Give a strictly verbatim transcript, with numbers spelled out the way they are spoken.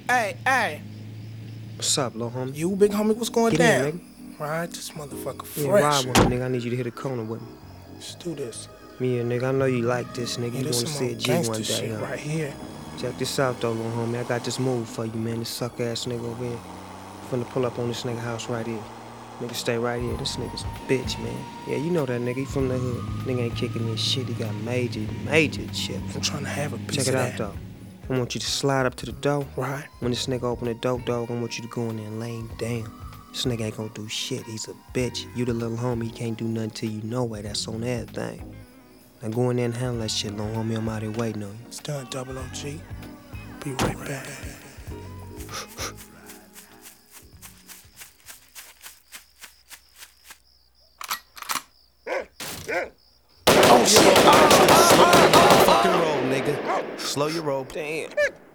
Hey, hey. What's up, little homie? You, big homie, what's going Get down? in, nigga. Right, this motherfucker Yeah, fresh. ride with me, nigga. I need you to hit a corner with me. Let's do this. Yeah, nigga, I know you like this, nigga. Yeah, You this wanna some see a old G one gangster day, shit huh? right here. Check this out, though, little homie. I got this move for you, man. This suck-ass nigga over here. Finna pull up on this nigga house right here. Nigga, stay right here. This nigga's a bitch, man. Yeah, you know that nigga. He from the hood. Nigga ain't kicking this shit. He got major, major chips. I'm trying to have a piece Check it of out, that. though. I want you to slide up to the door. Right. When this nigga open the door, dog, I want you to go in there and lay him down. This nigga ain't gonna do shit. He's a bitch. You the little homie. He can't do nothing to you no way. That's on everything. Now go in there and handle that shit, little homie. I'm out here waiting on you. It's done, double O G. Be right back. Oh shit! Oh, oh, oh, oh, fucking roll, nigga. Slow your roll. Damn.